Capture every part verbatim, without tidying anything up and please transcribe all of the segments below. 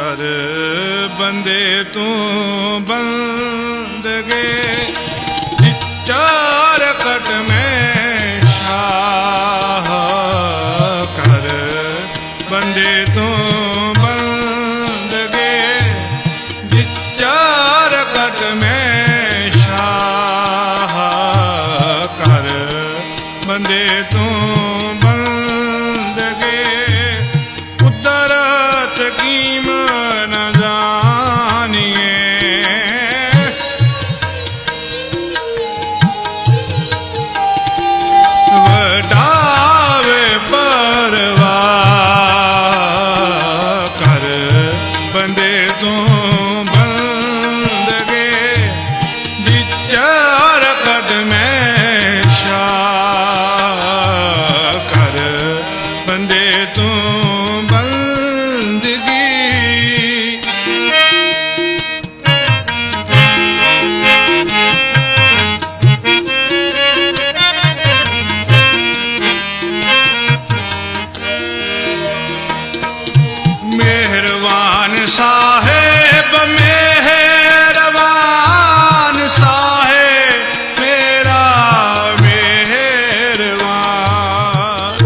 कर बंदे तू बंदगे चार कट में शाह कर बंदे तू बंदगे चार कट में शाह कर बंदे तू बंदगे कुदरत कीम न जानिए वडावे परवाह कर बंदे तू बंदगे जिचार कट में शाह कर बंदे तू मेहरबान साहेब मेहरबान साहेब मेरा मेहरबान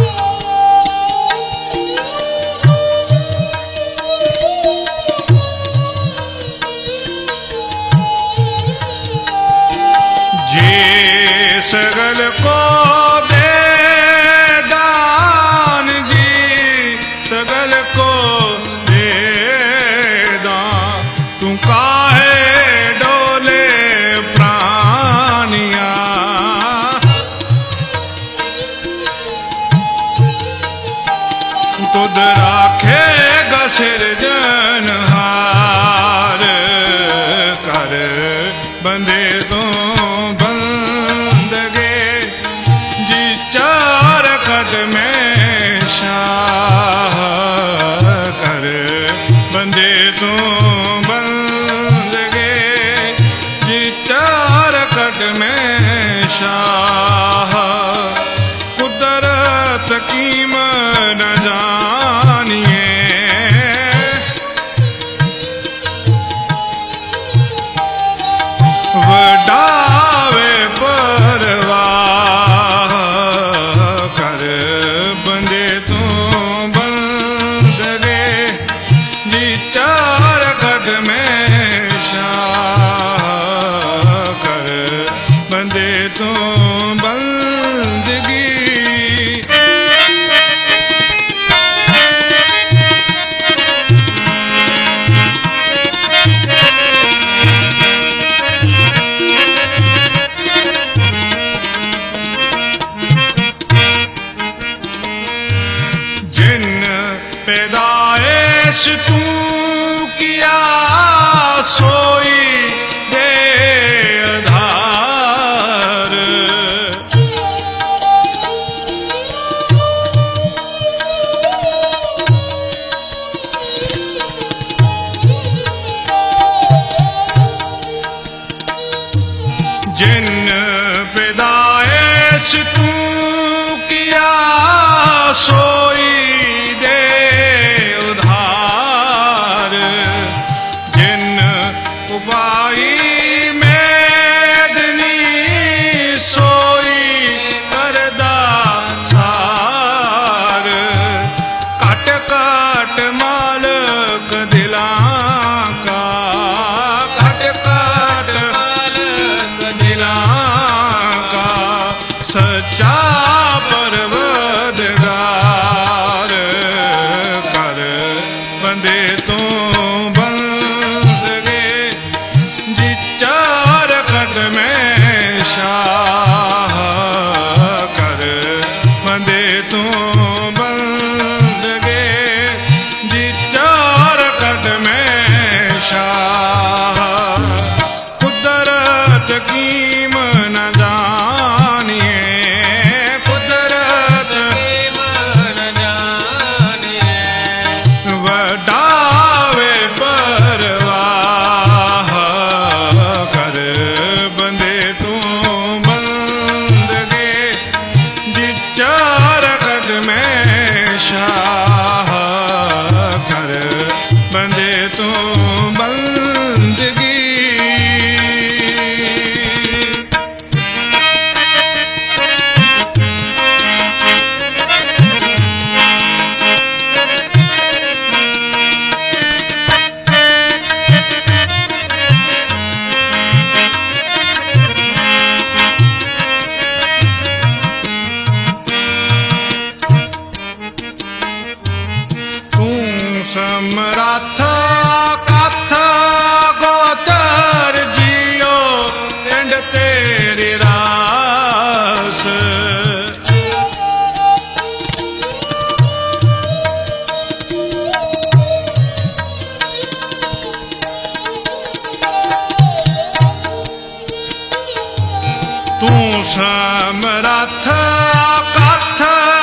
जे सगल को दे दान जी सगल को काहे डोले प्राणिया तुद राखेगा सिरजनहार कर बंदे तो बंदगे जी चार कट में शाह कर बंदे तो शाह कुदरत कीम न जानिए वडावे परवाह कर बंदे तू बंदगे जी चार कट में शाह कर बंदे तू बंदगी जिन पैदाइश तू किया सोई जिन पैदाइश तू किया सोई दे उधार जिन उपाई मेदनी सोई करदा सार कट कट मालक दिलां का कट कट का सच्चा परवदगार कर बंदे तू बंदगे जी चार कट में शाह कर बंदे तू बंदगे जी चार कट में शाह कुदरत कीम न जानिए कुदरत कीम न जानिए वडावे परवाह कर बंदे तू बंदगे जी चार कट में शाह कर बंदे तू बंदगी। समरथ कथ गोतर जियो पिंड तेरी रास। तू समरथ कथ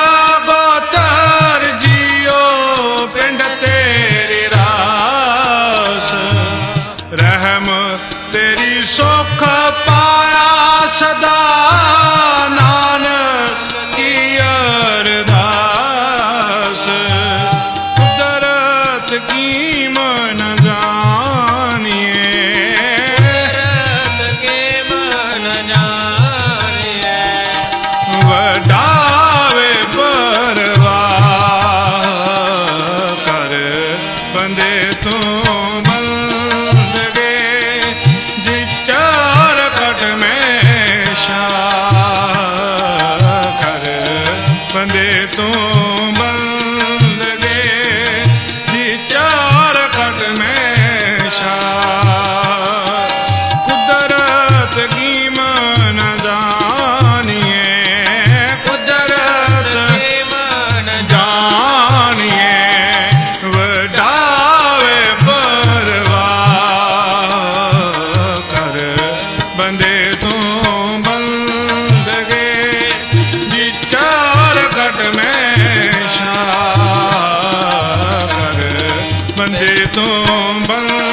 गोतर जियो पिंड तेरी रास। रहम तेरी सुख पाया सदा नानक की अरदास। कुदरत की मन जानिए, कुदरत के मन जानिए। वडावे परवाह कर बंदे तू बंदगे। जी चार कट में शाह कर बंदे तू बंदगे। जी चार कट में शाह। कुदरत की मन जानिए, कुदरत के मन जानिए। वडावे परवाह कर बंदे तू बंदगे। जी चार कट में शाह कर बंदे तू बंद